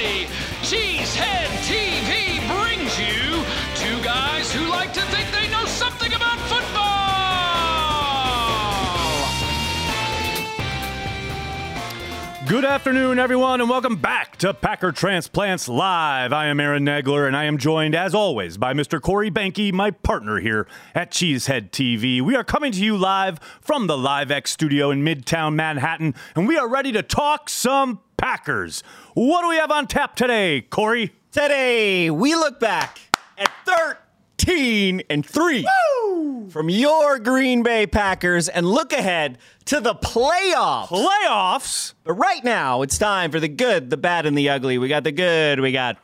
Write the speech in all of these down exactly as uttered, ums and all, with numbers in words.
Today, Cheesehead T V brings you two guys who like to think they know something about football. Good afternoon, everyone, and welcome back to Packer Transplants Live. I am Aaron Nagler, and I am joined, as always, by Mister Corey Banky, my partner here at Cheesehead T V. We are coming to you live from the LiveX studio in Midtown Manhattan, and we are ready to talk some Packers. What do we have on tap today, Corey? Today, we look back at thirteen and three Woo! from your Green Bay Packers and look ahead to the playoffs. Playoffs? But right now, it's time for the good, the bad, and the ugly. We got the good, we got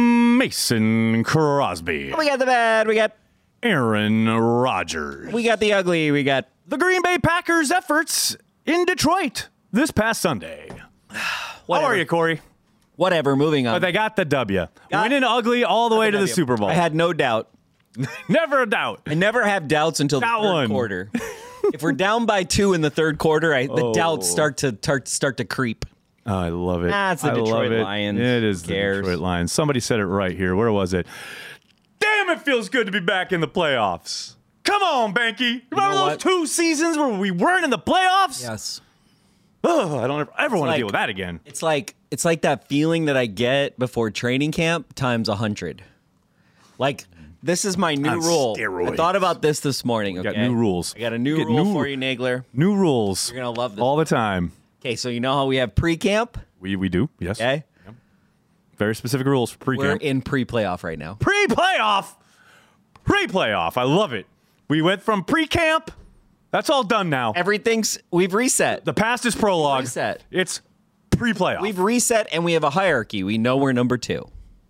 Mason Crosby. we got the bad, we got Aaron Rodgers. we got the ugly, we got The Green Bay Packers' efforts in Detroit this past Sunday. whatever. How are you, Corey? Whatever, moving on. But they got the W. Got- Winning ugly all the way to the W. Super Bowl. I had no doubt. Never a doubt. I never have doubts until the Not third one. quarter. If we're down by two in the third quarter, I, the Oh. doubts start to start, start to creep. Oh, I love it. Ah, it's the I Detroit love it. Lions. It is Who the cares? Detroit Lions. Somebody said it right here. Where was it? Damn, it feels good to be back in the playoffs. Come on, Banky. Remember know those what? two seasons where we weren't in the playoffs? Yes. Ugh, I don't ever, ever want to like- deal with that again. It's like it's like that feeling that I get before training camp times a hundred. Like this is my new On rule. steroids. I thought about this this morning. got okay? new rules. I got a new Get rule new- for you, Nagler. New rules. You're gonna love this. All the time. Okay, so you know how we have pre-camp. We we do, yes. Okay, Very specific rules for we're pre-camp. in pre-playoff right now. Pre-playoff. Pre-playoff. I love it. We went from pre-camp. That's all done now. Everything's we've reset. The past is prologue. Reset. It's pre-playoff. We've reset, and we have a hierarchy. We know we're number two.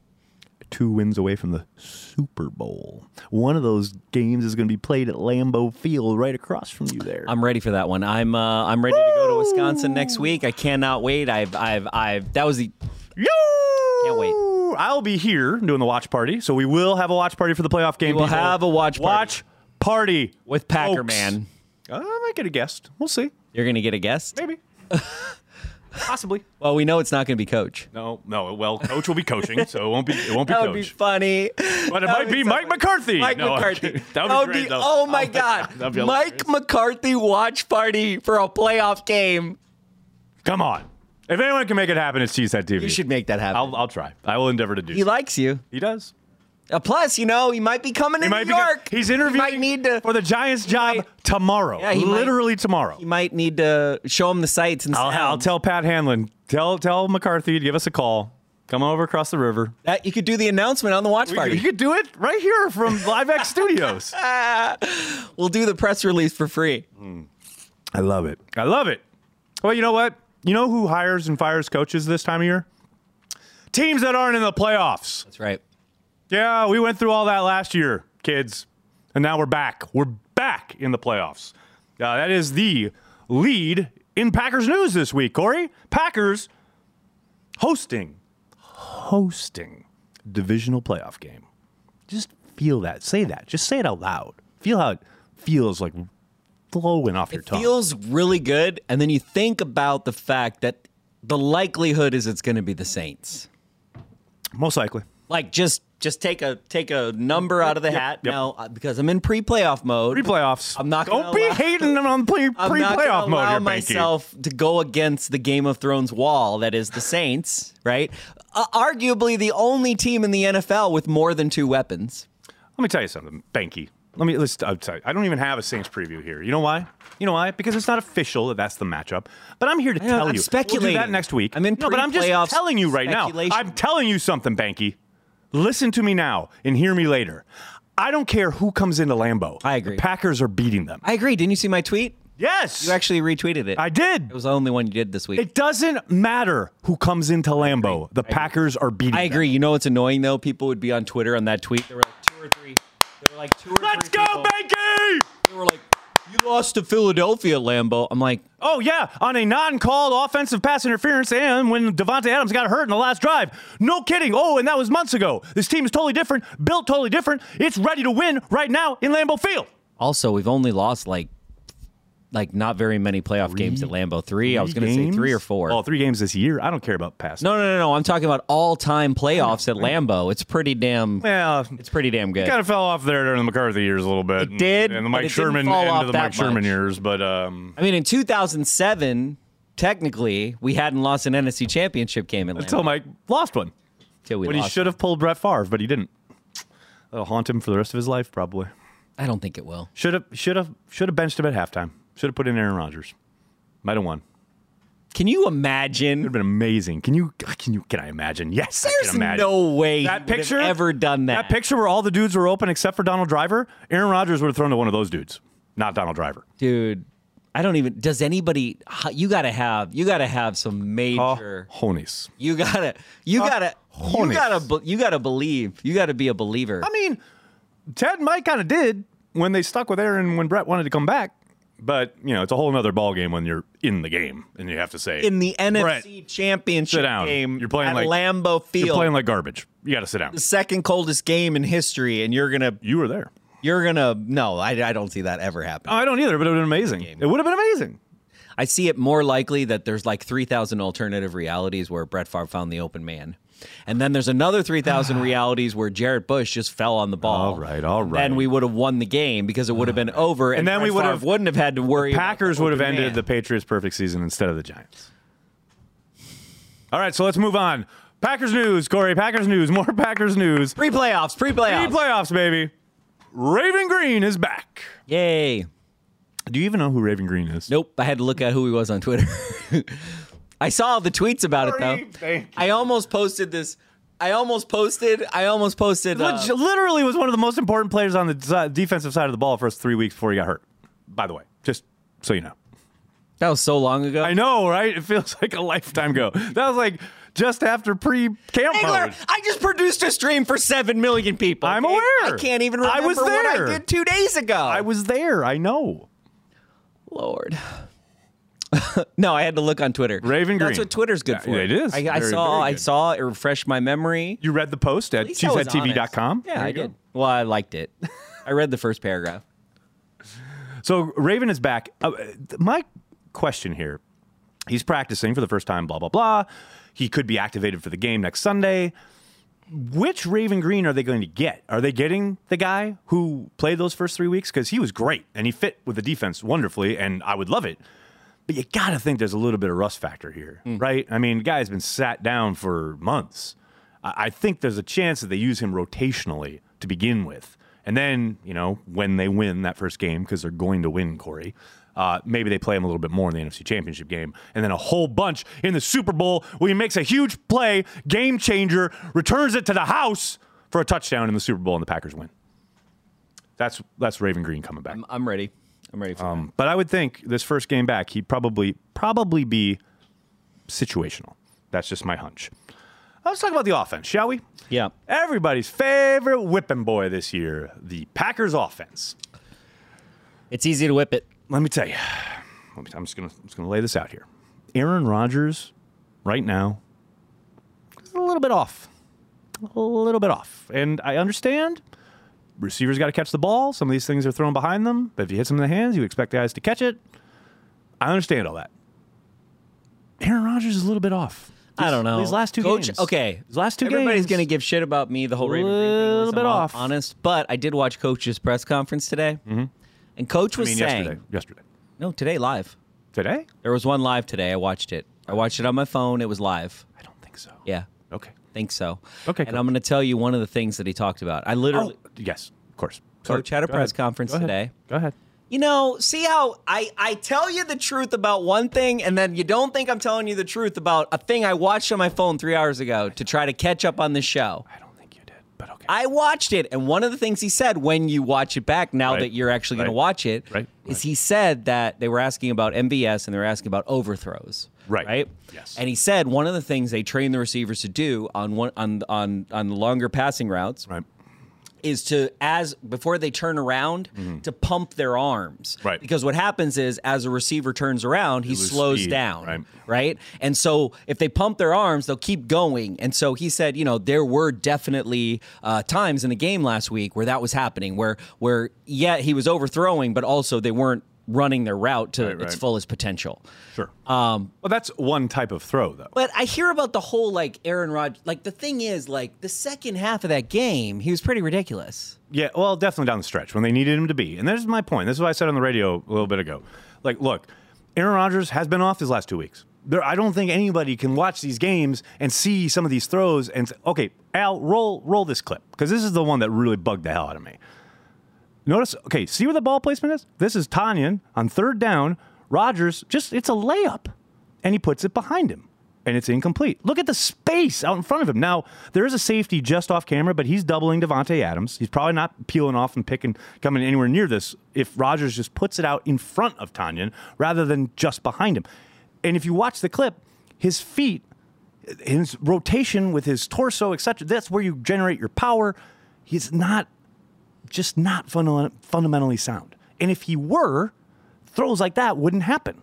two wins away from the Super Bowl. One of those games is going to be played at Lambeau Field right across from you there. I'm ready for that one. I'm uh, I'm ready to go to Wisconsin next week. I cannot wait. I've I've I've that was the Yo! Can't wait. I'll be here doing the watch party, so we will have a watch party for the playoff game. We will people. have a watch party. Watch party with Packer folks. Man. Uh, I might get a guest. We'll see. You're gonna get a guest. Maybe. Possibly. Well, we know it's not gonna be Coach. No, no. Well, Coach will be coaching, so it won't be. It won't be That Coach. would be funny. But it That might would be so Mike funny. McCarthy. Mike No, McCarthy. that would be great, though. Oh my Oh my God. God. That'd be Mike hilarious. McCarthy watch party for a playoff game. Come on. If anyone can make it happen, it's Cheesehead T V. You should make that happen. I'll, I'll try. I will endeavor to do. he so. likes you. He does. Uh, plus, you know, he might be coming to He New might be. York. He's He interviewing might need to. for the Giants job might- tomorrow. Yeah, he might- literally tomorrow. He might need to show him the sights and I'll, sounds. I'll tell Pat Hanlon. Tell tell McCarthy to give us a call. Come over across the river. that you could do the announcement on the watch party. You could do it right here from LiveX Studios. We'll do the press release for free. I love it. I love it. Well, you know what? You know who hires and fires coaches this time of year? Teams that aren't in the playoffs. That's right. Yeah, we went through all that last year, kids. And now we're back. We're back in the playoffs. Uh, that is the lead in Packers news this week, Corey. Packers hosting, hosting divisional playoff game. Just feel that. Say that. Just say it out loud. Feel how it feels like flowing off your It tongue. feels really good, and then you think about the fact that the likelihood is it's going to be the Saints. Most likely. Like just just take a take a number out of the Yep, hat yep. now uh, because I'm in pre-playoff mode. Pre-playoffs. I'm not gonna Don't be allow- hating on pre I'm not pre-playoff gonna mode allow here, Banky. myself to go against the Game of Thrones wall that is the Saints, right? Uh, arguably the only team in the N F L with more than two weapons. Let me tell you something, Banky. Let me. Let's. I'll tell you, I don't even have a Saints preview here. You know why? You know why? Because it's not official that that's the matchup. But I'm here to know, tell I'm you. speculating. We'll do that next week. I'm in no, but I'm pre-playoff just telling you right now. speculation. I'm telling you something, Banky. Listen to me now and hear me later. I don't care who comes into Lambeau. I agree. The Packers are beating them. I agree. Didn't you see my tweet? Yes. You actually retweeted it. I did. It was the only one you did this week. It doesn't matter who comes into Lambeau. The Packers are beating I them. agree. You know what's annoying though? People would be on Twitter on that tweet. There were like two or three. There were like two or Let's three. go, people. Banky! They were like, "You lost to Philadelphia, Lambeau." I'm like, Oh, yeah, on a non-called offensive pass interference and when Devontae Adams got hurt in the last drive. No kidding. Oh, and that was months ago. This team is totally different, built totally different. It's ready to win right now in Lambeau Field. also we've only lost like like not very many playoff Three? games at Lambeau. Three. I was Three going to say games? three or four. Oh, three games this year? I don't care about past. No, no, no, no. I'm talking about all-time playoffs at Lambeau. It's pretty damn. Well, It's pretty damn good. kind of fell off there during the McCarthy years a little bit. It did, And the but Mike it didn't Sherman fall end off of the that Mike Sherman much. years, but um, I mean, in two thousand seven, technically, we hadn't lost an N F C championship game at Lambeau. until Mike lost one. Till we When he lost should have pulled Brett Favre, but he didn't. That'll haunt him for the rest of his life, probably. I don't think it will. Should have, should have, should have benched him at halftime. Should have put in Aaron Rodgers. Might have won. Can you Would imagine? have been amazing. Can you? Can you? Can I imagine? Yes, I There's can imagine. no way that he would picture have ever done that. That picture where all the dudes were open except for Donald Driver. Aaron Rodgers would have thrown to one of those dudes, not Donald Driver. Dude, I don't even. Does anybody? You gotta have. You gotta have some major. Oh, Honies. You gotta. You gotta. You Hornets. gotta. be- You gotta believe. You gotta be a believer. I mean, Ted and Mike kind of did when they stuck with Aaron when Brett wanted to come back. But, you know, it's a whole other ball game when you're in the game and you have to say, In the N F Brett, C Championship sit down. game, You're playing at like Lambeau Field, You're playing like garbage. You got to sit down. the second coldest game in history, and you're gonna. You were there. You're gonna. No, I, I don't see that ever happen. Oh, I don't either, but it would have been amazing. It would have been amazing. I see it more likely that there's like three thousand alternative realities where Brett Favre found the open man. And then there's another three thousand realities where Jarrett Bush just fell on the ball. All right, all right. Then we would have won the game because it would have been over. And, And then Brett we would Favre have- wouldn't have had to worry. Packers about would have open ended man. the Patriots' perfect season instead of the Giants. All right, so let's move on. Packers news, Corey. Packers news. More Packers news. pre-playoffs. Pre-playoffs. Pre-playoffs, baby. Raven Green is back. Yay. Do you even know who Raven Green is? Nope. I had to look at who he was on Twitter. I saw all the tweets about Sorry, it though. thank you. I almost posted this. I almost posted. I almost posted. Uh, Which literally was one of the most important players on the si- defensive side of the ball for us three weeks before he got hurt. By the way, just so you know. that was so long ago. I know, right? It feels like a lifetime ago. That was like just after pre-camp Engler, mode. I just produced a stream for seven million people. I'm okay? aware. I can't even I remember was what I there. did two days ago. I was there. I know. Lord. No, I had to look on Twitter. Raven That's Green. what Twitter's good Yeah, for. it is. I, I Very, saw. very I good. saw it refreshed my memory. You read the post at least I was cheesehead T V dot com? Yeah, I did. Well, I liked it. I read the first paragraph. So Raven is back. Uh, my question here, he's practicing for the first time, blah, blah, blah. He could be activated for the game next Sunday. Which Raven Green are they going to get? Are they getting the guy who played those first three weeks? Because he was great, and he fit with the defense wonderfully, and I would love it. But you got to think there's a little bit of rust factor here, Mm. right? I mean, the guy's been sat down for months. I I think there's a chance that they use him rotationally to begin with. And then, you know, when they win that first game, because they're going to win, Corey, uh, maybe they play him a little bit more in the N F C Championship game. And then a whole bunch in the Super Bowl where he makes a huge play, game changer, returns it to the house for a touchdown in the Super Bowl, and the Packers win. That's that's Raven Green coming back. I'm, I'm ready. I'm ready for Um, but I would think this first game back, he'd probably probably be situational. That's just my hunch. Let's talk about the offense, shall we? that. Yeah. Everybody's favorite whipping boy this year, the Packers offense. It's easy to whip it. Let me tell you. Let me, I'm just gonna just gonna lay this out here. Aaron Rodgers, right now, is a little bit off. A little bit off. And I understand. Receivers got to catch the ball. Some of these things are thrown behind them. But if you hit them in the hands, you expect guys to catch it. I understand all that. Aaron Rodgers is a little bit off. I don't know. These last two Coach, games. Okay. These last two Everybody's games. going to give shit about me, the whole Raven Green thing. Little unless bit I'm all off. honest. But I did watch Coach's press conference today. Mm-hmm. And Coach I was mean, saying. yesterday. Yesterday. No, today live. Today? There was one live today. I watched it. I watched it on my phone. It was live. I don't think so. Yeah. Okay. Think so. Okay, And cool. I'm going to tell you one of the things that he talked about. I literally. Oh, yes, of course. Coach had a Go press ahead. conference Go ahead. today. Go ahead. You know, see how I, I tell you the truth about one thing, and then you don't think I'm telling you the truth about a thing I watched on my phone three hours ago to try to catch up on this show. I don't think you did, but okay. I watched it, and one of the things he said when you watch it back, now Right. that you're actually going Right. to watch it, Right. is Right. he said that they were asking about M V S and they were asking about overthrows. Right. Right. Yes. And he said one of the things they train the receivers to do on one on on on the longer passing routes Right. is to, as before they turn around, to pump their arms. Mm-hmm. Right. Because what happens is, as a receiver turns around, he lose slows speed, down. right. Right. And so if they pump their arms, they'll keep going. And so he said, you know, there were definitely uh, times in the game last week where that was happening, where where yeah, he was overthrowing, but also they weren't running their route to Right, right. its fullest potential. Sure. Um, well, that's one type of throw, though. But I hear about the whole, like, Aaron Rodgers. Like, the thing is, like, the second half of that game, he was pretty ridiculous. Yeah, well, definitely down the stretch when they needed him to be. And this is my point. This is what I said on the radio a little bit ago. Like, look, Aaron Rodgers has been off his last two weeks. There, I don't think anybody can watch these games and see some of these throws and say, okay, Al, roll roll this clip, because this is the one that really bugged the hell out of me. Notice, okay, see where the ball placement is? This is Tanyan on third down. Rodgers, just, it's a layup, and he puts it behind him, and it's incomplete. Look at the space out in front of him. Now, there is a safety just off camera, but he's doubling Devontae Adams. He's probably not peeling off and picking, coming anywhere near this if Rodgers just puts it out in front of Tanyan rather than just behind him. And if you watch the clip, his feet, his rotation with his torso, et cetera, that's where you generate your power. He's not, just not funda- fundamentally sound. And if he were, throws like that wouldn't happen.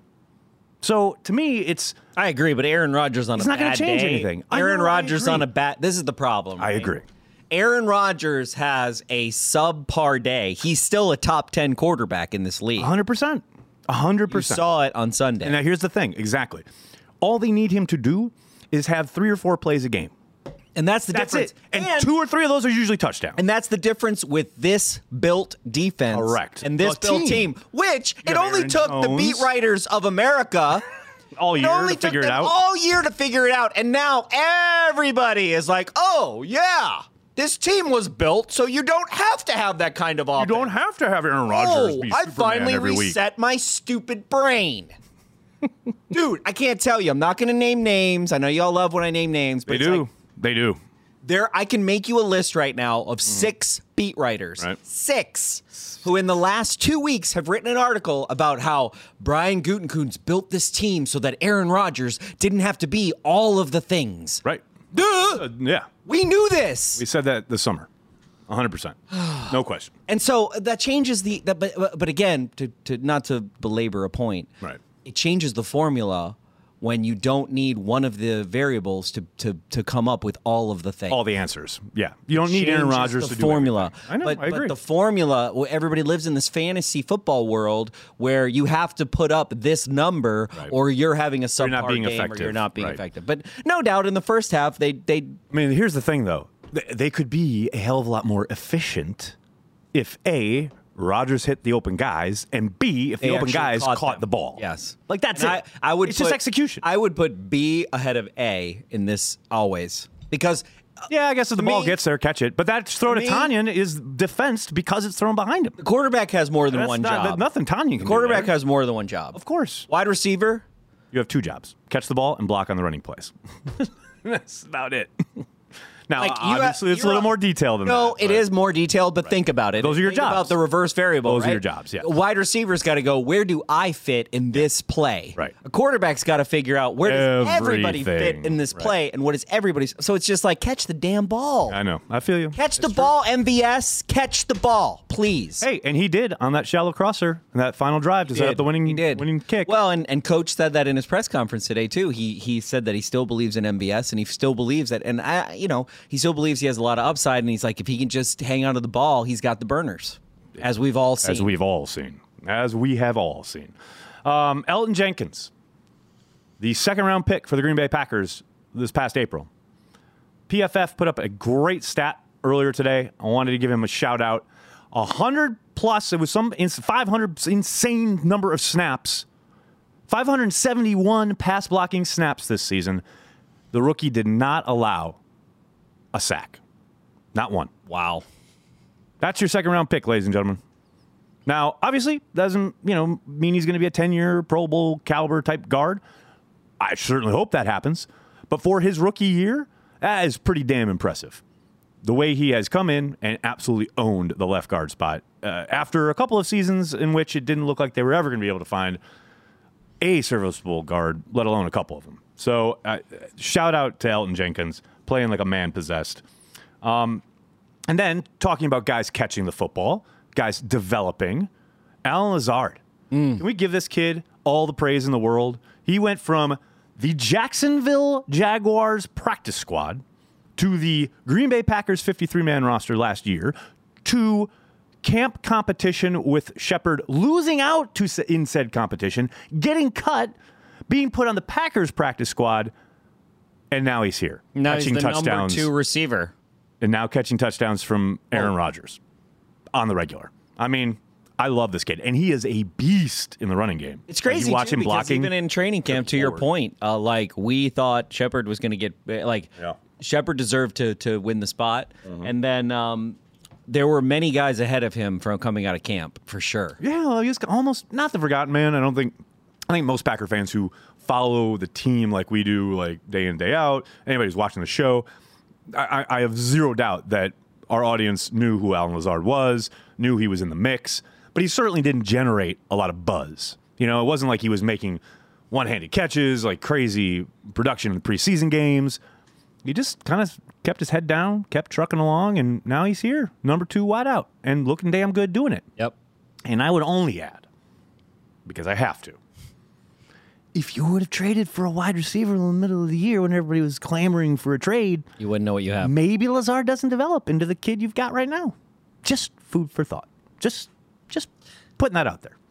So to me, it's... I agree, but Aaron Rodgers on It's a not bad gonna change day, anything. I Aaron know, I Rodgers agree. on a bad... This is the problem. I right? agree. Aaron Rodgers has a subpar day. He's still a top ten quarterback in this league. one hundred percent. one hundred You percent. saw it on Sunday. And now here's the thing. Exactly. All they need him to do is have three or four plays a game. And that's the That's difference. it. And, two or three of those are usually touchdowns. And that's the difference with this built defense. Correct. And this The built team. team, which it have only Aaron took the Jones. beat writers of America all it year only to took figure it them out. all year to figure it out. And now everybody is like, oh, yeah, this team was built so you don't have to have that kind of You offense. don't have to have Aaron Rodgers Oh, be I Superman finally every week. reset my stupid brain. Dude, I can't tell you. I'm not going to name names. I know y'all love when I name names. But They it's do. like, They do. there, I can make you a list right now of six beat writers, Right. six, who in the last two weeks have written an article about how Brian Gutekunst built this team so that Aaron Rodgers didn't have to be all of the things. Right. Duh! Uh, yeah. We knew this. We said that this summer. one hundred percent. No question. And so that changes the, that, but, but again, to, to not to belabor a point, Right. it changes the formula when you don't need one of the variables to to to come up with all of the things. All the answers. Yeah. You don't need Aaron Changes Rodgers the to formula. do everything. I know. But, I agree. but the formula, well, everybody lives in this fantasy football world where you have to put up this number, Right. or you're having a subpar not being game, or effective. you're not being Right. effective. But no doubt, in the first half, they they I mean, here's the thing, though. Th- They could be a hell of a lot more efficient if A, Rodgers hit the open guys, and B, if the they open actually guys caught caught them. the ball. Yes, Like, that's And it. I, I would It's put, just execution. I would put B ahead of A in this always because. Yeah, I guess if the To ball me- gets there, catch it. But that throw to, me- Tanyan is defensed because it's thrown behind him. The quarterback has more than That's one not, job. Nothing Tanyan can The quarterback do there. has more than one job. Of course. Wide receiver, You have two jobs. Catch the ball and block on the running plays. That's about it. Now, Like, you obviously, have- it's a you're little a- more detailed than no, that. it but- is more detailed, but think about it. Those are your Think jobs. about the reverse variable. Those are right? your jobs, yeah. A wide receiver's got to go, where do I fit in this play? Right. A quarterback's got to figure out where does everybody fit Everything. in this Right. play, and what is everybody's. So it's just like, catch the damn ball. I know. I feel you. Catch the ball, M V S. Catch the ball, please. Hey, and he did on that shallow crosser in that final drive to set up the winning, He did. winning kick. Well, and, and Coach said that in his press conference today too. He he said that he still believes in M V S, and he still believes that, and I, you know, he still believes he has a lot of upside. And he's like, if he can just hang on to the ball, he's got the burners, as we've all seen. As we've all seen. As we have all seen. Um, Elton Jenkins, the second round pick for the Green Bay Packers this past April. P F F put up a great stat earlier today. I wanted to give him a shout out. one hundred plus, it was some five hundred insane number of snaps. five hundred seventy-one pass blocking snaps this season. The rookie did not allow a sack. Not one. Wow. That's your second round pick, ladies and gentlemen. Now, obviously, doesn't you know mean he's going to be a ten-year Pro Bowl caliber type guard. I certainly hope that happens. But for his rookie year, that is pretty damn impressive. The way he has come in and absolutely owned the left guard spot uh, after a couple of seasons in which it didn't look like they were ever going to be able to find a serviceable guard, let alone a couple of them. So, uh, shout out to Elton Jenkins, playing like a man possessed. Um, and then talking about guys catching the football, guys developing. Alan Lazard. Mm. Can we give this kid all the praise in the world? He went from the Jacksonville Jaguars practice squad to the Green Bay Packers fifty-three man roster last year to camp competition with Shepard, losing out to s- in said competition, getting cut, being put on the Packers practice squad, and now he's here. Now he's catching the touchdowns, number two receiver. and now catching touchdowns from Aaron Oh. Rodgers on the regular. I mean, I love this kid, and he is a beast in the running game. It's crazy You watch too, him because blocking. even in training camp, to your Lord. point, uh, like we thought Shepard was going to get like Yeah. Shepard deserved to to win the spot, Mm-hmm. and then um, there were many guys ahead of him from coming out of camp for sure. Yeah, well, he's almost not the forgotten man. I don't think. I think most Packer fans who follow the team like we do, like day in day out, anybody who's watching the show, I, I I have zero doubt that our audience knew who Alan Lazard was, knew he was in the mix, but he certainly didn't generate a lot of buzz. You know, it wasn't like he was making one-handed catches, like crazy production in the preseason games. He just kind of kept his head down, kept trucking along, and now he's here, number two wideout, and looking damn good doing it. Yep. And I would only add, because I have to, if you would have traded for a wide receiver in the middle of the year when everybody was clamoring for a trade, You wouldn't know what you have. maybe Lazard doesn't develop into the kid you've got right now. Just food for thought. Just, just putting that out there.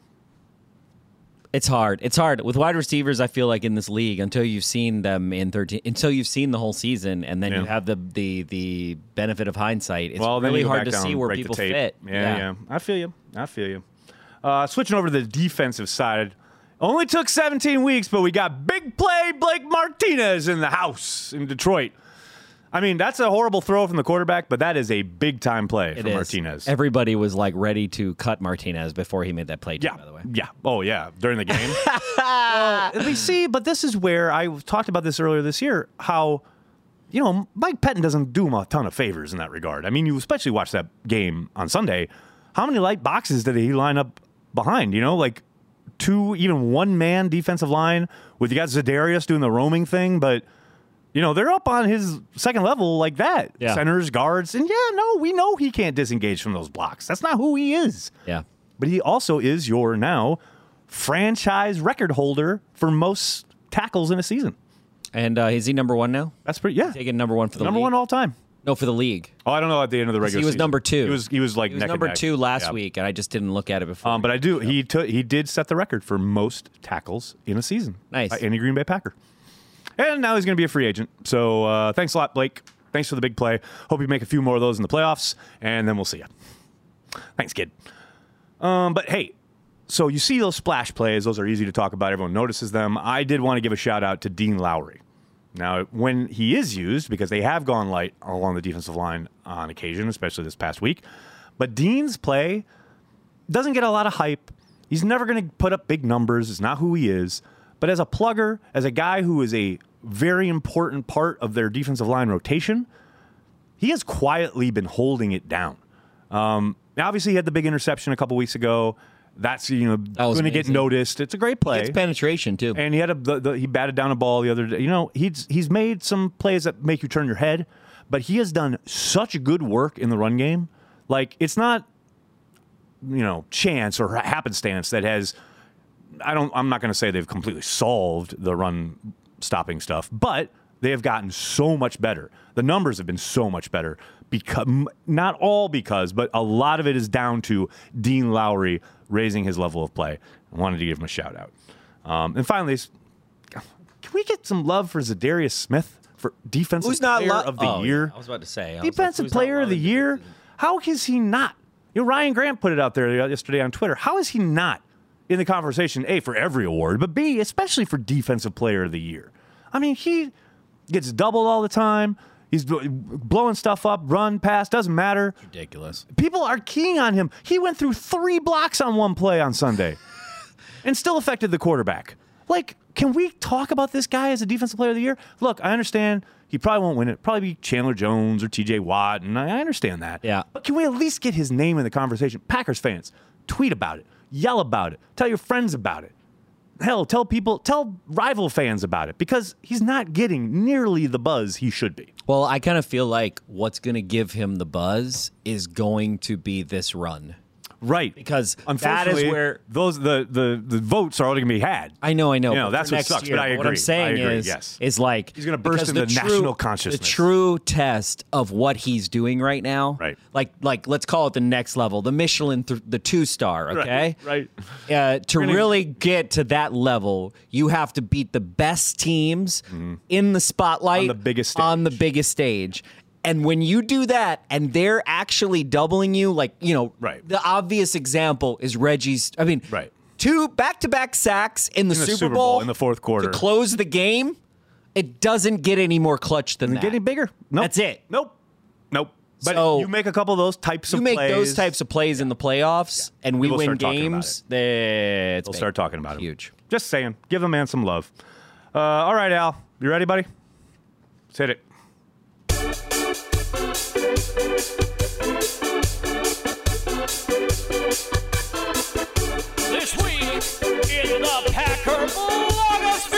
It's hard. It's hard with wide receivers. I feel like in this league, until you've seen them in thirteen, until you've seen the whole season, and then you Yeah. have the the the benefit of hindsight. It's Well, then really you go hard back to down, see where break the people tape. fit. Yeah, yeah, I feel you. I feel you. Uh, switching over to the defensive side. Only took seventeen weeks, but we got big play Blake Martinez in the house in Detroit. I mean, that's a horrible throw from the quarterback, but that is a big-time play It for is. Martinez. Everybody was like ready to cut Martinez before he made that play. Too, Yeah. by the way. Yeah. Oh, yeah. During the game. well, we see, but this is where I talked about this earlier this year, how, you know, Mike Pettin doesn't do him a ton of favors in that regard. I mean, you especially watch that game on Sunday. How many light boxes did he line up behind? You know, like two, even one man defensive line with you got Za'Darius doing the roaming thing, but. You know, they're up on his second level like that. Yeah. Centers, guards. And yeah, no, we know he can't disengage from those blocks. That's not who he is. Yeah. But he also is your now franchise record holder for most tackles in a season. And uh, is he number one now? That's pretty, yeah. Taking number one for the Number league? one all time. No, for the league. Oh, I don't know at the end of the regular He was season. number two. He was, he was like He was neck and number neck. two last Yeah. week, and I just didn't look at it before. Um, but I do. He took. He did set the record for most tackles in a season. Nice. By any Green Bay Packer. And now he's going to be a free agent. So uh, thanks a lot, Blake. Thanks for the big play. Hope you make a few more of those in the playoffs, and then we'll see you. Thanks, kid. Um, but hey, so you see those splash plays. Those are easy to talk about. Everyone notices them. I did want to give a shout out to Dean Lowry. Now, when he is used, because they have gone light along the defensive line on occasion, especially this past week, but Dean's play doesn't get a lot of hype. He's never going to put up big numbers. It's not who he is. But as a plugger, as a guy who is a very important part of their defensive line rotation, he has quietly been holding it down. Um, obviously, he had the big interception a couple weeks ago. That's you know was going to get amazing. noticed. It's a great play. It's penetration too. And he had a the, the, he batted down a ball the other day. You know, he's he's made some plays that make you turn your head, but he has done such good work in the run game. Like it's not, you know, chance or happenstance that has. I don't. I'm not going to say they've completely solved the run stopping stuff, but they have gotten so much better. The numbers have been so much better because not all because, but a lot of it is down to Dean Lowry raising his level of play. I wanted to give him a shout out. Um, and finally, can we get some love for Za'Darius Smith for defensive Who's not player lo- of the oh, year? yeah. I was about to say. I was like, Defensive who's not player of the loving year? defensive? How is he not? You know, Ryan Grant put it out there yesterday on Twitter. How is he not in the conversation, A, for every award, but B, especially for defensive player of the year? I mean, he gets doubled all the time. He's blowing stuff up, run, pass, doesn't matter. Ridiculous. People are keying on him. He went through three blocks on one play on Sunday and still affected the quarterback. Like, can we talk about this guy as a defensive player of the year? Look, I understand he probably won't win it. Probably be Chandler Jones or T J Watt, and I understand that. Yeah. But can we at least get his name in the conversation? Packers fans, tweet about it. Yell about it. Tell your friends about it. Hell, tell people, tell rival fans about it because he's not getting nearly the buzz he should be. Well, I kind of feel like what's going to give him the buzz is going to be this run. Right. Because that is Unfortunately, where those the, the, the votes are already going to be had. I know, I know. You know, but that's for what next sucks, year, but I What I'm agree. saying I agree, is, yes. is like He's gonna burst because into the national true- consciousness. The true test of what he's doing right now, Right. Like, like let's call it the next level, the Michelin, th- the two star. Okay, Right. Uh, to gonna- really get to that level, you have to beat the best teams in the spotlight On the biggest on the stage. biggest stage. And when you do that, and they're actually doubling you, like, you know, Right. the obvious example is Reggie's. I mean, Right. two back-to-back sacks in the, In the Super, Super Bowl, Bowl in the fourth quarter. to close the game. It doesn't get any more clutch than that. Getting bigger. Nope. That's it. Nope. Nope. But So- you make a couple of those types You of make plays. those types of plays in the playoffs, and we We'll win start talking about games. They, it's We'll big. start talking about it. Huge. Just saying. Give the man some love. Uh, all right, Al. You ready, buddy? Let's hit it. This week in the Packer blogosphere.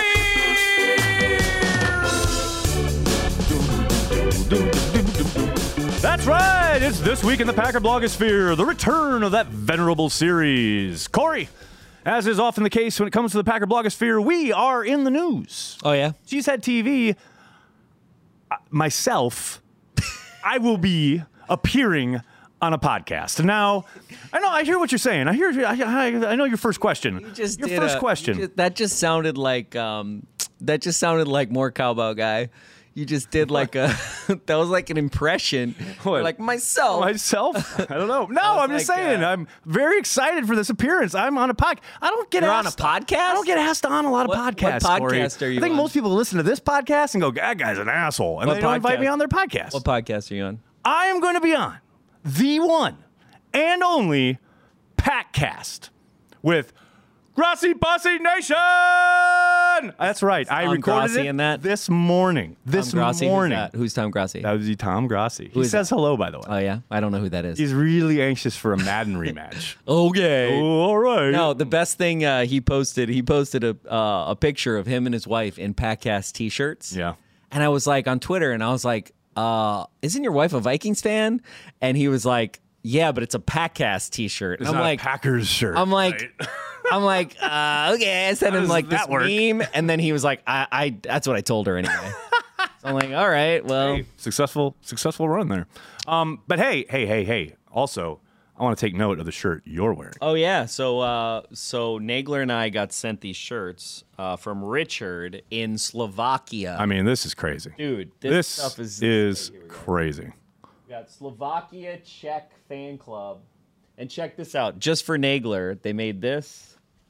That's right. It's This Week in the Packer Blogosphere, the return of that venerable series. Corey, as is often the case when it comes to the Packer Blogosphere, we are in the news. Oh, yeah? Cheesehead T V, uh, myself, I will be appearing on a podcast. Now, I know I hear what you're saying. I hear. I, I, I know your first question. You just your did first a- question. you just- that just sounded like um, that just sounded like more cowboy guy. You just did like a that was like an impression. What? Like myself. Myself? I don't know. No, was I'm just like, saying. uh, I'm very excited for this appearance. I'm on a podcast. I don't get You're on asked a podcast? I don't get asked on a lot of What- what podcasts. Corey. podcast are you I think on? most people listen to this podcast and go, "That guy's an asshole," and What they don't invite podcast? me on their podcast. What podcast are you on? I am going to be on the one and only Packcast with Grossi Bossy Nation. That's right. I Tom recorded Grossi it in that? this morning. This Tom Grossi? morning. Who's that? Who's Tom Grossi? That was Tom Grossi. He is says hello, by the way. Oh yeah, I don't know who that is. He's really anxious for a Madden rematch. Okay. Oh, all right. No, the best thing uh, he posted, he posted a uh, a picture of him and his wife in Packcast t-shirts. Yeah. And I was like on Twitter, and I was like, uh, "Isn't your wife a Vikings fan?" And he was like, "Yeah, but it's a Packcast t-shirt." It's I'm not like, a Packers shirt. I'm like, right? I'm like, uh, okay. I sent How him does like this that work? meme, and then he was like, I, I, that's what I told her anyway. So I'm like, all right, well, Hey, successful, successful run there. Um, but hey, hey, hey, hey. Also, I want to take note of the shirt you're wearing. oh yeah. So, uh, so Nagler and I got sent these shirts uh, from Richard in Slovakia. I mean, this is crazy. Dude, this, This stuff is is here we go. crazy. We got Slovakia Czech fan club, and check this out. Just for Nagler, they made this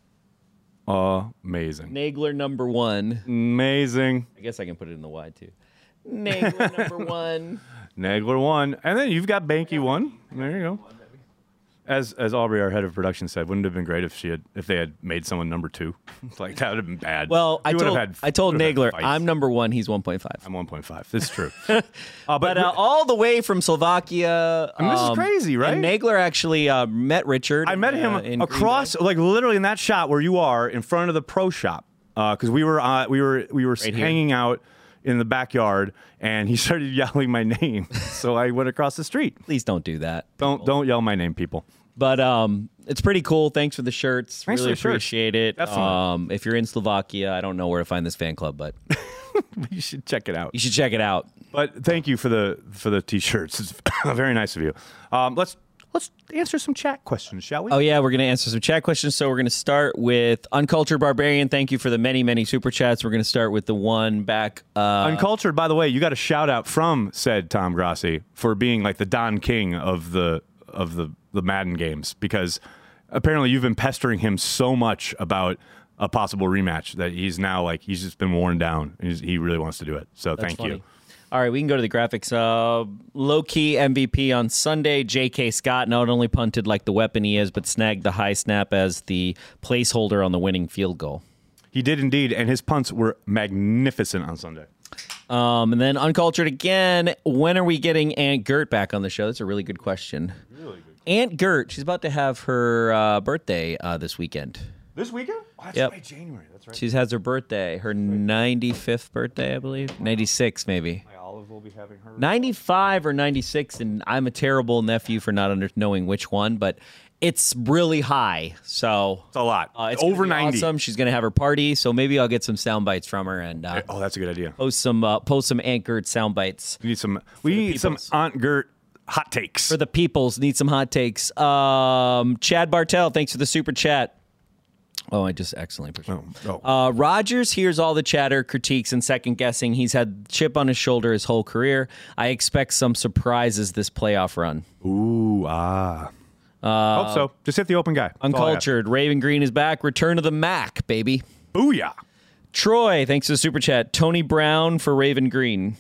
Amazing. Nagler number one. Amazing. I guess I can put it in the Y too. Nagler number one. Nagler one. And then you've got Banky one. There you go. As as Aubrey, our head of production, said, wouldn't it have been great if she had if they had made someone number two? Like that would have been bad. Well, I You would have told had- I told would have had Nagler fights. I'm number one. He's one point five. I'm one point five. This is true. uh, but But uh, all the way from Slovakia. I mean, this is um, crazy, right? And Nagler actually uh, met Richard. I met him uh, in Green across, Bay. like literally in that shot where you are, in front of the pro shop, because we were uh, we were we were Right here. hanging out in the backyard, and he started yelling my name. So I went across the street. Please don't do that. Don't don't yell my name, people. But um, it's pretty cool. Thanks for the shirts. Thanks really for the shirts. appreciate it. Definitely. Um, if you're in Slovakia, I don't know where to find this fan club, but You should check it out. you should check it out. But thank you for the for the t-shirts. It's very nice of you. Um, let's let's answer some chat questions, shall we? Oh, yeah, we're going to answer some chat questions. So we're going to start with Uncultured Barbarian. Thank you for the many, many super chats. We're going to start with the one back. Uh, Uncultured, by the way, you got a shout out from said Tom Grossi for being like the Don King of the of the the Madden games, because apparently you've been pestering him so much about a possible rematch that he's now like he's just been worn down. He's, he really wants to do it. So That's thank funny. you. All right, we can go to the graphics. Uh, low-key M V P on Sunday, J K. Scott not only punted like the weapon he is, but snagged the high snap as the placeholder on the winning field goal. He did indeed, and his punts were magnificent on Sunday. Um, and then Uncultured again, when are we getting Aunt Gert back on the show? That's a really good question. Really good. Aunt Gert, she's about to have her uh, birthday uh, this weekend. This weekend? Oh, that's Yep. right, January. That's right. She has her birthday, her ninety-fifth birthday, I believe. ninety-six, maybe. My Olive will be having her. ninety-five or ninety-six, and I'm a terrible nephew for not under, knowing which one, but It's really high, so It's a lot. uh, it's Over gonna be ninety. Awesome. She's gonna have her party, so maybe I'll get some sound bites from her and uh, Oh, that's a good idea. post some uh, post some anchored sound bites We need some. We need some peoples. Aunt Gert hot takes. for the peoples. Need some hot takes. Um, Chad Bartell, thanks for the super chat. Oh, I just accidentally pushed. Oh, oh. Uh, Rogers hears all the chatter, critiques, and second guessing. He's had chip on his shoulder his whole career. I expect some surprises this playoff run. Ooh, ah. Hope so. Just hit the open guy. That's all I ask. Uncultured. Raven Green is back. Return to the Mac, baby. Booyah. Troy, thanks for the super chat. Tony Brown for Raven Green.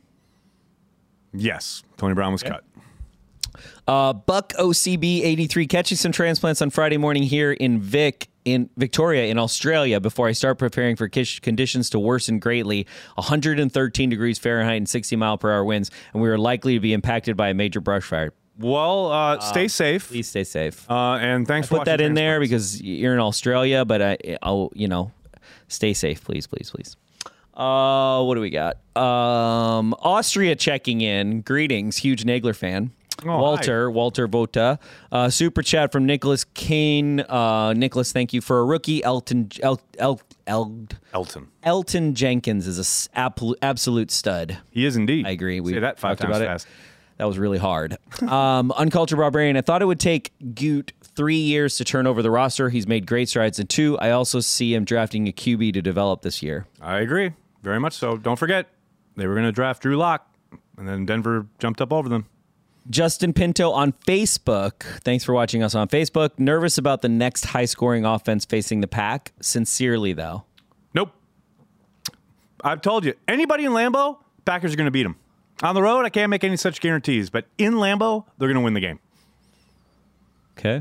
Yes. Tony Brown was cut. Uh, Buck O C B eighty-three catching some transplants on Friday morning here in Vic in Victoria in Australia before I start preparing for kish- conditions to worsen greatly. one hundred thirteen degrees Fahrenheit and sixty mile per hour winds, and we are likely to be impacted by a major brush fire. Well, uh, stay safe. Please stay safe. Uh, and thanks for Put that watching in there Transplants. because you're in Australia, but I, I'll, you know, stay safe, please, please, please. Uh, what do we got? Um, Austria checking in. Greetings, huge Nagler fan. Oh, Walter, Walter Vota. Uh, super chat from Nicholas Kane. Uh, Nicholas, thank you for a rookie. Elton El, El, El, Elton. Elton Jenkins is a s- absolute, absolute stud. He is indeed. I agree. We Say that five talked times about fast. it. That was really hard. um, Uncultured Barbarian. I thought it would take Goot three years to turn over the roster. He's made great strides in two. I also see him drafting a Q B to develop this year. I agree. Very much so. Don't forget, they were going to draft Drew Lock, and then Denver jumped up over them. Justin Pinto on Facebook. Thanks for watching us on Facebook. Nervous about the next high-scoring offense facing the Pack. Sincerely, though. Nope. I've told you, anybody in Lambeau, Packers are going to beat them. On the road, I can't make any such guarantees, but in Lambeau, they're going to win the game. Okay.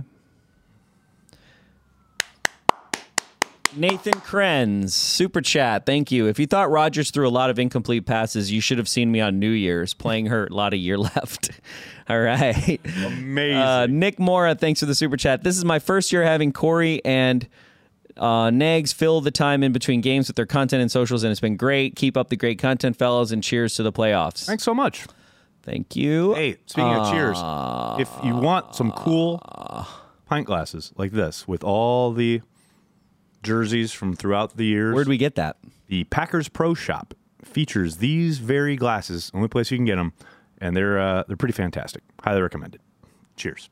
Nathan Krenz, super chat. Thank you. If you thought Rodgers threw a lot of incomplete passes, you should have seen me on New Year's. Playing hurt, a lot of year left. All right. Amazing. Uh, Nick Mora, thanks for the super chat. This is my first year having Corey and uh, Nags fill the time in between games with their content and socials, and it's been great. Keep up the great content, fellas, and cheers to the playoffs. Thanks so much. Thank you. Hey, speaking of cheers, if you want some cool pint glasses like this with all the jerseys from throughout the years, Where'd we get that? the Packers Pro Shop features these very glasses. Only place you can get them, and they're uh, they're pretty fantastic. Highly recommended. Cheers.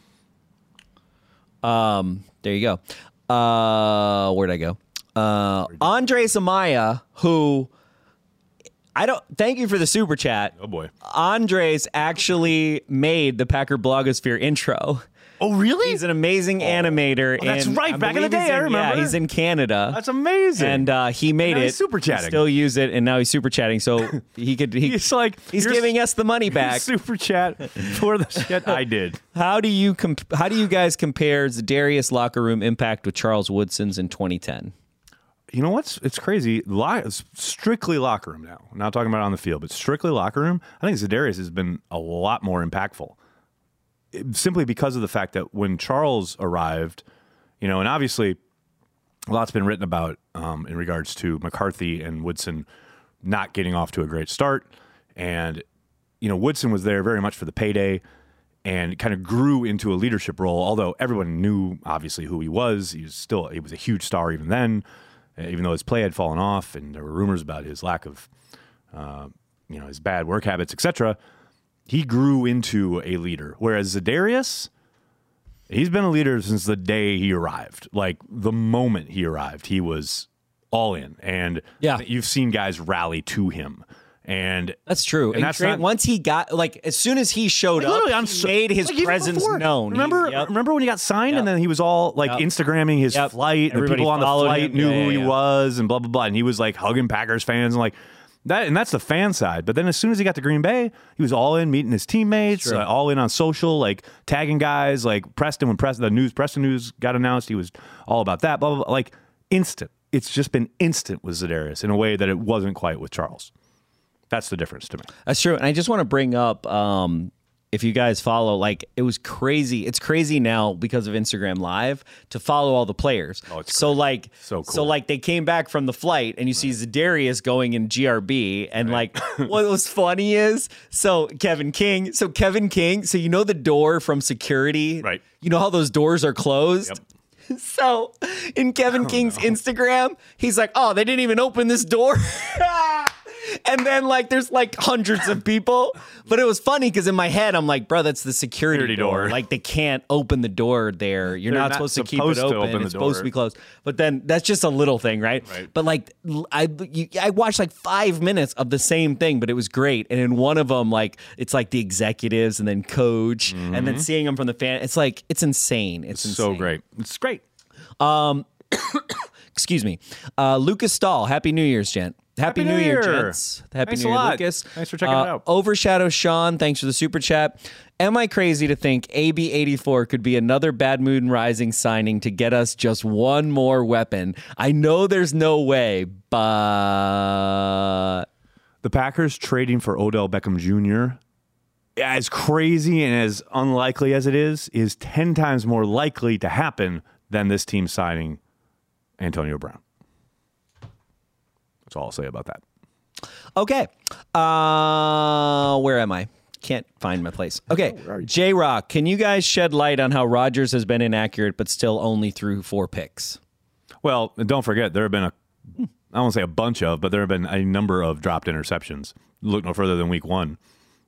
Um, there you go. Uh, where'd I go? Uh, Andres Amaya, who I don't thank you for the super chat. Oh boy. Andres actually made the Packer Blogosphere intro. Oh really? He's an amazing animator. Oh, that's and right. I Back in the believe he's day, I remember. Yeah, he's in Canada. That's amazing. And uh, he made now it. he's super chatting. Still use it, and now he's super chatting. So he could. He, He's like he's here's- giving us the money back. Super chat for the shit I did. How do you comp- How do you guys compare Zadarius locker room impact with Charles Woodson's in twenty ten? You know what's it's crazy? Lo- it's strictly locker room now. I'm not talking about on the field, but strictly locker room. I think Zadarius has been a lot more impactful. It- simply because of the fact that when Charles arrived, you know, and obviously a lot's been written about um, in regards to McCarthy and Woodson not getting off to a great start. And, you know, Woodson was there very much for the payday and kind of grew into a leadership role, although everyone knew obviously who he was. He was still, he was a huge star even then, even though his play had fallen off and there were rumors about his lack of, uh, you know, his bad work habits, et cetera. He grew into a leader, whereas Zadarius, he's been a leader since the day he arrived. Like the moment he arrived, he was all in, and Yeah. you've seen guys rally to him. And That's true. And And that's Trent, not- once he got like as soon as he showed Like, literally up, on he so- made his like, even presence before. known. He- Remember, yep. remember when he got signed, Yep. and then he was all like Yep. Instagramming his Yep. flight, and Everybody people on the followed flight him. knew Yeah, who yeah, he yeah. was, and blah blah blah. And he was like hugging Packers fans, and like that. And that's the fan side. But then as soon as he got to Green Bay, he was all in, meeting his teammates, True. uh, all in on social, like tagging guys, like Preston. When Preston, the news, Preston news got announced, he was all about that. Blah blah blah. Like instant. It's just been instant with Zadarius in a way that it wasn't quite with Charles. That's the difference to me. That's true. And I just want to bring up um, if you guys follow, like it was crazy. It's crazy now because of Instagram Live to follow all the players. Oh, it's so great. like So cool. so like they came back from the flight and you see Za'Darius going in G R B and like what was funny is so Kevin King, so Kevin King, so you know the door from security, Right. You know how those doors are closed. Yep. So in Kevin King's Instagram, he's like, "Oh, they didn't even open this door." And then like there's like hundreds of people, but it was funny because in my head I'm like, bro, that's the security, Security door. door. Like they can't open the door there. You're They're not, not supposed to keep it supposed to open. open the It's supposed door. to be closed. But then that's just a little thing, right? Right. But like I you, I watched like five minutes of the same thing, but it was great. And in one of them, like it's like the executives and then coach, and then seeing them from the fan. It's like it's insane. It's so insane. great. It's great. Excuse me. Uh, Lucas Stahl, Happy New Year's, gent. Happy, Happy New New Year, Year. gents. Happy Thanks New a Year, lot. Lucas. Thanks for checking Uh, it out. Overshadow Sean, thanks for the super chat. Am I crazy to think A B eighty-four could be another Bad Moon Rising signing to get us just one more weapon? I know there's no way, but The Packers trading for Odell Beckham Junior, as crazy and as unlikely as it is, is ten times more likely to happen than this team signing Antonio Brown. That's all I'll say about that. okay. Uh, where am I? Can't find my place. Okay, J Rock, can you guys shed light on how Rodgers has been inaccurate, but still only threw four picks? Well, don't forget, there have been a, I won't say a bunch of, but there have been a number of dropped interceptions. Look no further than week one.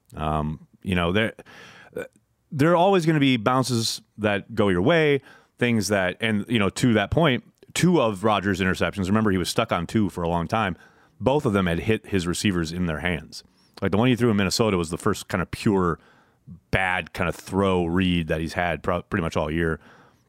Um, you know, there, there are always going to be bounces that go your way, things that, and, you know, to that point, two of Rodgers' interceptions, remember he was stuck on two for a long time, both of them had hit his receivers in their hands. Like the one he threw in Minnesota was the first kind of pure bad kind of throw read that he's had pro- pretty much all year.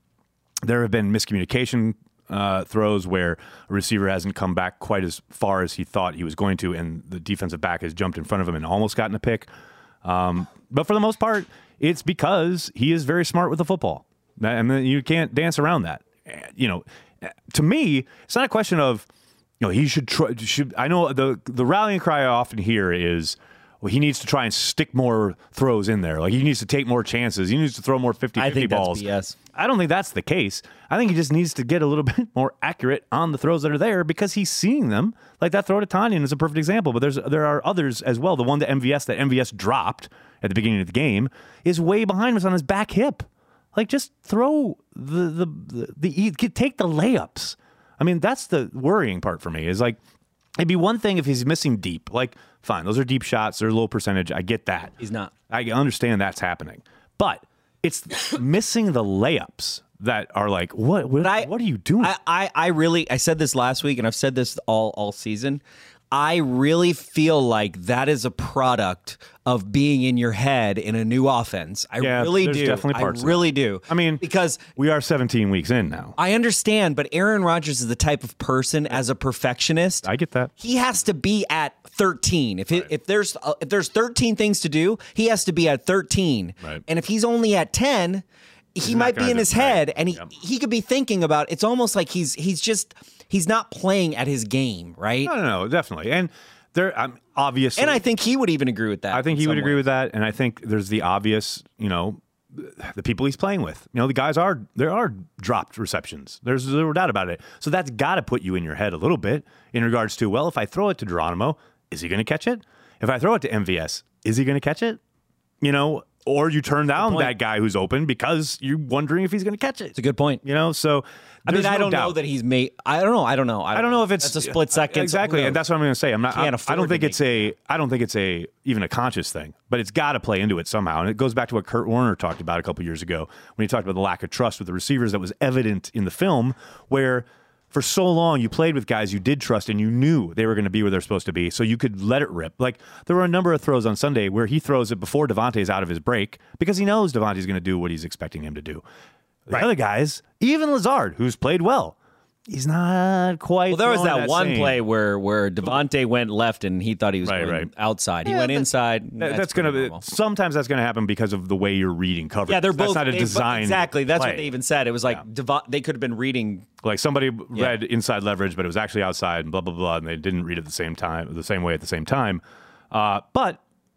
There have been miscommunication uh, throws where a receiver hasn't come back quite as far as he thought he was going to, and the defensive back has jumped in front of him and almost gotten a pick. Um, but for the most part, it's because he is very smart with the football. And then you can't dance around that. You know, to me, it's not a question of, you know, he should try. Should I know the the rallying cry I often hear is, well, he needs to try and stick more throws in there. Like he needs to take more chances. He needs to throw more fifty-fifty I think balls. that's B S. I don't think that's the case. I think he just needs to get a little bit more accurate on the throws that are there because he's seeing them. Like that throw to Tanyan is a perfect example, but there's there are others as well. The one to M V S that M V S dropped at the beginning of the game is way behind us on his back hip. Like just throw the the the, the, the take the layups. I mean, that's the worrying part for me is like, it'd be one thing if he's missing deep. Like, fine, those are deep shots. They're low percentage. I get that. He's not. I understand that's happening. But it's missing the layups that are like, what what, I- what are you doing? I, I, I really, I said this last week, and I've said this all all season. I really feel like that is a product of being in your head in a new offense. I Yeah, really there's do. definitely parts I of really do. I mean, because we are seventeen weeks in now. I understand, but Aaron Rodgers is the type of person as a perfectionist. I get that. He has to be at thirteen. If it, if there's uh, if there's thirteen things to do, he has to be at thirteen. Right. And if he's only at ten, he not might be gonna in do- his head, right. and he Yep. he could be thinking about. It's almost like he's he's just he's not playing at his game, right? No, no, no, definitely. And there, um, obviously, And I think he would even agree with that. I think in he would some agree ways. with that, and I think there's the obvious, you know, the people he's playing with. You know, the guys are there are dropped receptions. There's no doubt about it. So that's got to put you in your head a little bit in regards to, well, if I throw it to Geronimo, is he going to catch it? If I throw it to M V S, is he going to catch it? You know, or you turn down point. that guy who's open because you're wondering if he's going to catch it. It's a good point. You know, so I mean, there's I no don't know doubt. that he's made. I don't know. I don't know. I don't know if it's that's a split second. Exactly, and that's what I'm going to say. I'm not. Can't I, I afford don't to think make it's a. I don't think it's a even a conscious thing, but it's got to play into it somehow. And it goes back to what Kurt Warner talked about a couple years ago when he talked about the lack of trust with the receivers that was evident in the film, where for so long you played with guys you did trust and you knew they were going to be where they're supposed to be, so you could let it rip. Like there were a number of throws on Sunday where he throws it before Devontae's out of his break because he knows Devontae's going to do what he's expecting him to do. The Right. other guys, even Lazard, who's played well. He's not quite. Well, there was throwing that, one same- play where where Devontae went left and he thought he was Right, going right. outside. He Yeah, went that- inside. That- that's, pretty gonna. normal. Sometimes that's gonna happen because of the way you're reading coverage. Yeah, they're both. That's not a they- design. Exactly. That's play. what they even said. It was like Devon, they could have been reading. Like somebody read inside leverage, but it was actually outside, and blah blah blah, and they didn't read it the same time, the same way at the same time. Uh, but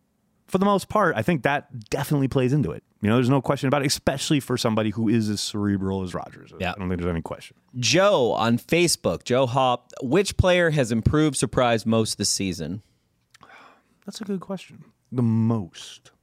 for the most part, I think that definitely plays into it. You know, there's no question about it, especially for somebody who is as cerebral as Rodgers. Yeah. I don't think there's any question. Joe on Facebook, Joe Hop, which player has improved, surprised most this season? That's a good question. The most.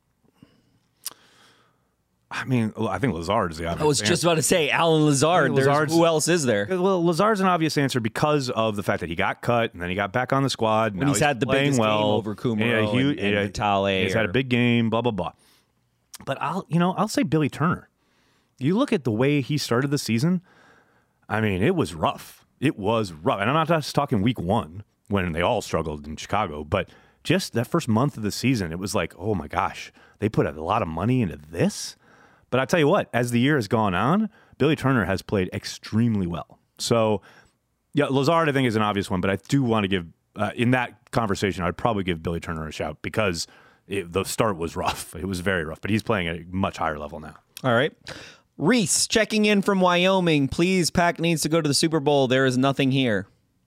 I mean, I think Lazard is the obvious I was answer. just about to say Alan Lazard. There's- Lazard's- Who else is there? Well, Lazard's an obvious answer because of the fact that he got cut and then he got back on the squad. When now he's had the playing biggest well. game over Kumaro Yeah, he- and, and yeah, Vitale. He's had a or- big game, blah, blah, blah. But I'll, you know, I'll say Billy Turner. You look at the way he started the season, I mean, it was rough. It was rough. And I'm not just talking week one when they all struggled in Chicago, but just that first month of the season, it was like, oh my gosh, they put a lot of money into this. But I tell you what, as the year has gone on, Billy Turner has played extremely well. So, yeah, Lazard I think is an obvious one, but I do want to give, uh, in that conversation, I'd probably give Billy Turner a shout because it, the start was rough. It was very rough, but he's playing at a much higher level now. All right. Reese checking in from Wyoming. Please, Pack needs to go to the Super Bowl. There is nothing here.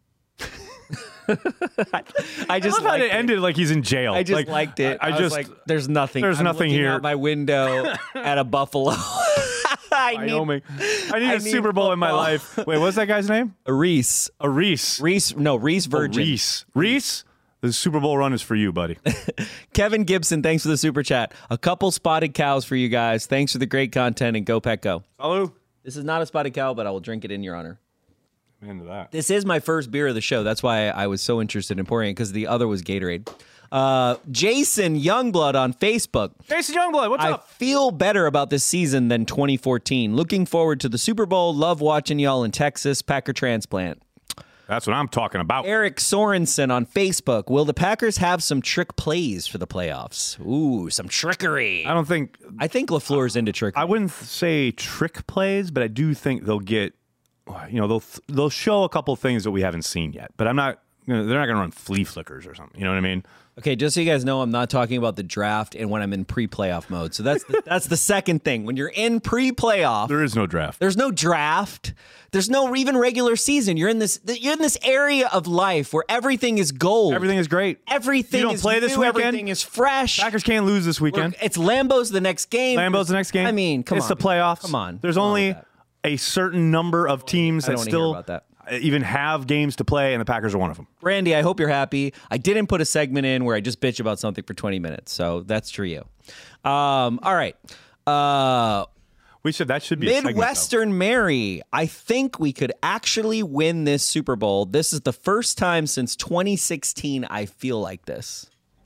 I just I love how liked it ended like he's in jail. I just Like, liked it. I, I, I was just like, there's nothing. there's I'm nothing looking here. out my window at a buffalo. I need Wyoming. I need I a need Super Bowl in my football. life. Wait, what's that guy's name? a Reese. A Reese. Reese. No, Reese Oh, Virgin. Reese. Reese. The Super Bowl run is for you, buddy. Kevin Gibson, thanks for the super chat. A couple spotted cows for you guys. Thanks for the great content and go Pet Go. Hello. This is not a spotted cow, but I will drink it in your honor. I'm into that. This is my first beer of the show. That's why I was so interested in pouring it because the other was Gatorade. Uh, Jason Youngblood on Facebook. Jason Youngblood, what's I up? feel better about this season than twenty fourteen. Looking forward to the Super Bowl. Love watching y'all in Texas. Packer transplant. That's what I'm talking about. Eric Sorensen on Facebook. Will the Packers have some trick plays for the playoffs? Ooh, some trickery. I don't think I think LaFleur's into trickery. I wouldn't say trick plays, but I do think they'll get, you know, they'll they'll show a couple things that we haven't seen yet. But I'm not, you know, they're not going to run flea flickers or something. You know what I mean? Okay, just so you guys know, I'm not talking about the draft and when I'm in pre-playoff mode. So that's the, that's the second thing. When you're in pre-playoff, There is no draft. there's no draft. There's no even regular season. You're in this you're in this area of life where everything is gold. Everything is great. Everything You don't is play this new, weekend? Everything is fresh. Packers can't lose this weekend. It's Lambeau's the next game. Lambeau's the next game. I mean, come it's on. the playoffs. Come on. There's Come on only with that. a certain number of teams I that don't wanna hear still about that. even have games to play, and the Packers are one of them. Randy, I hope you're happy. I didn't put a segment in where I just bitch about something for twenty minutes, so that's for you. Um, all right. Uh, We should that should be a segment, though. Midwestern Mary, I think we could actually win this Super Bowl. This is the first time since twenty sixteen I feel like this.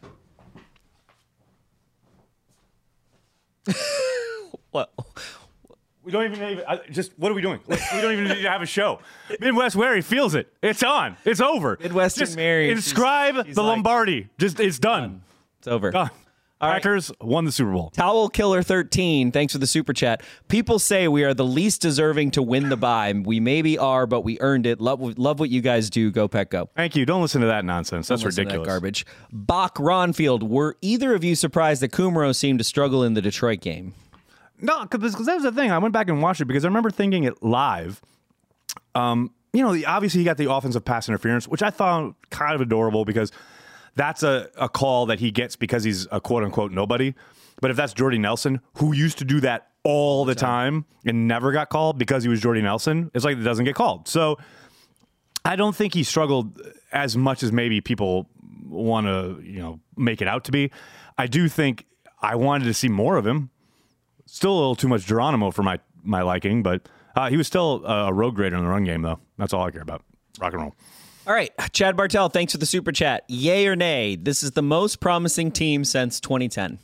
What? We don't even need, I, just what are we doing? We don't even need to have a show. Midwest Mary feels it. It's on. It's over. Midwestern just Mary, Inscribe she's- she's the like- Lombardi. Just it's done. It's over. Done. All right. Packers won the Super Bowl. Towel Killer thirteen, thanks for the super chat. People say we are the least deserving to win the bye. We maybe are, but we earned it. Love, love what you guys do. Go Pet Go. Thank you. Don't listen to that nonsense. That's Don't listen to that ridiculous. garbage. Bach Ronfield, were either of you surprised that Kumaro seemed to struggle in the Detroit game? No, because that was the thing. I went back and watched it because I remember thinking it live. Um, you know, the, obviously he got the offensive pass interference, which I found kind of adorable because that's a, a call that he gets because he's a quote unquote nobody. But if that's Jordy Nelson, who used to do that all the time and never got called because he was Jordy Nelson, it's like it doesn't get called. So I don't think he struggled as much as maybe people want to, you know, make it out to be. I do think I wanted to see more of him. Still a little too much Geronimo for my, my liking, but uh, he was still a road grader in the run game, though. That's all I care about. Rock and roll. All right, Chad Bartel, thanks for the super chat. Yay or nay? This is the most promising team since twenty ten.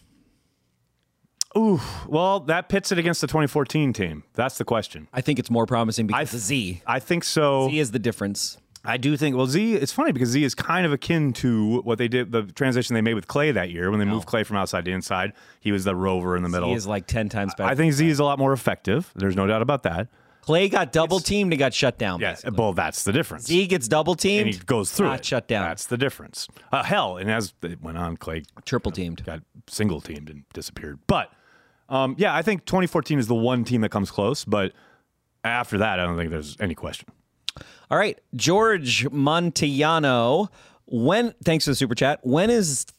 Ooh, well, that pits it against the twenty fourteen team. That's the question. I think it's more promising because I- of Z. I think so. Z is the difference. I do think, well, Z, it's funny because Z is kind of akin to what they did, the transition they made with Clay that year when they moved Clay from outside to inside. He was the rover in the middle. Z is like ten times better. I think Z is a lot more effective. There's no doubt about that. Clay got double teamed and got shut down. Yeah, basically. well, that's the difference. Z gets double teamed and he goes through not it. shut down. That's the difference. Uh, hell, and as it went on, Clay triple teamed. got single teamed and disappeared. But um, yeah, I think twenty fourteen is the one team that comes close. But after that, I don't think there's any question. All right, George Montellano. When thanks for the super chat. When is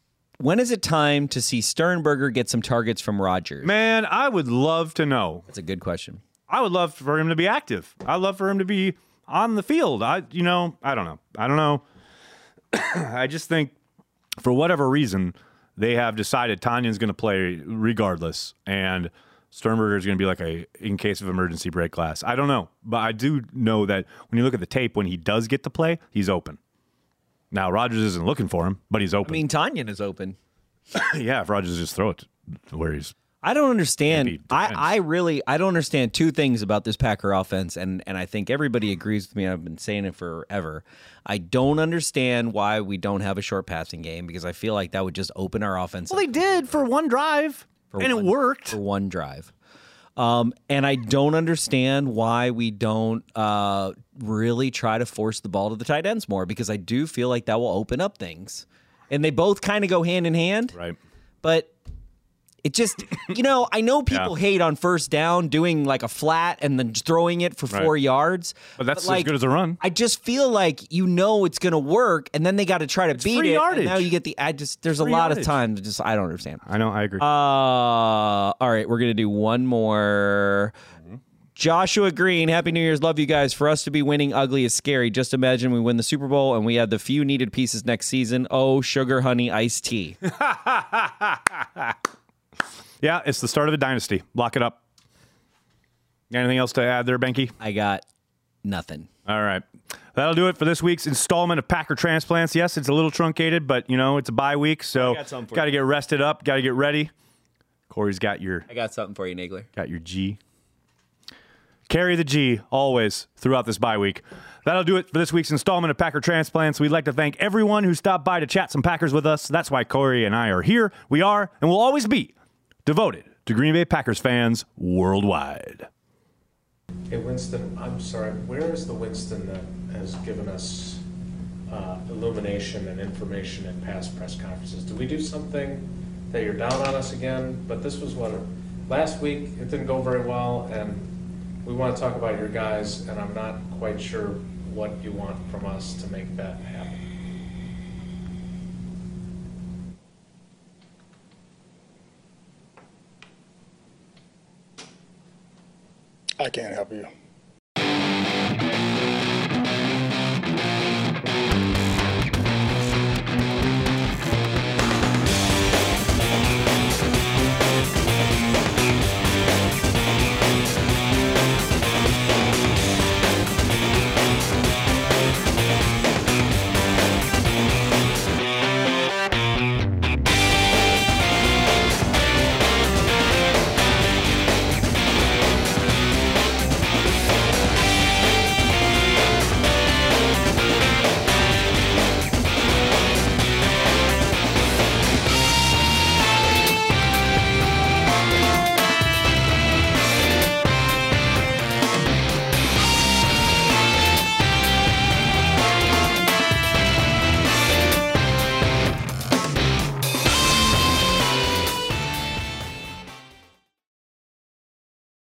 when is it time to see Sternberger get some targets from Rodgers? Man, I would love to know. That's a good question. I would love for him to be active. I'd love for him to be on the field. I, you know, I don't know. I don't know. I just think for whatever reason, they have decided Tanyan's going to play regardless, and Sternberger is going to be like a in case of emergency break glass. I don't know, but I do know that when you look at the tape, when he does get to play, he's open. Now, Rodgers isn't looking for him, but he's open. I mean, Tanyan is open. Yeah, if Rodgers just throw it to where he's. I don't understand. Maybe I, depends. I really I don't understand two things about this Packer offense, and, and I think everybody agrees with me. I've been saying it forever. I don't understand why we don't have a short passing game, because I feel like that would just open our offense. Well, they did for one drive, for and one, it worked. For one drive. Um, and I don't understand why we don't uh, really try to force the ball to the tight ends more, because I do feel like that will open up things. And they both kind of go hand in hand. Right. But it just, you know, I know people Yeah. hate on first down doing like a flat and then throwing it for four Right. yards. But that's like, as good as a run. I just feel like you know it's going to work, and then they got to try to beat free it. yardage. And now you get the, I just, there's Free a lot yardage. of times just, I don't understand. I know, I agree. Uh, all right, we're going to do one more. Joshua Green, Happy New Year's. Love you guys. For us to be winning ugly is scary. Just imagine we win the Super Bowl and we had the few needed pieces next season. Oh, sugar, honey, iced tea. Yeah, it's the start of a dynasty. Lock it up. Anything else to add there, Benke? I got nothing. All right. That'll do it for this week's installment of Packer Transplants. Yes, it's a little truncated, but, you know, it's a bye week, so I got something for got to you. get rested up, got to get ready. Corey's got your I got something for you, Nagler. got your G. Carry the G always throughout this bye week. That'll do it for this week's installment of Packer Transplants. We'd like to thank everyone who stopped by to chat some Packers with us. That's why Corey and I are here. We are and will always be devoted to Green Bay Packers fans worldwide. Hey, Winston, I'm sorry, where is the Winston that has given us uh, illumination and information in past press conferences? Did we do something that you're down on us again? But this was what, last week, it didn't go very well, and we want to talk about your guys, and I'm not quite sure what you want from us to make that happen. I can't help you.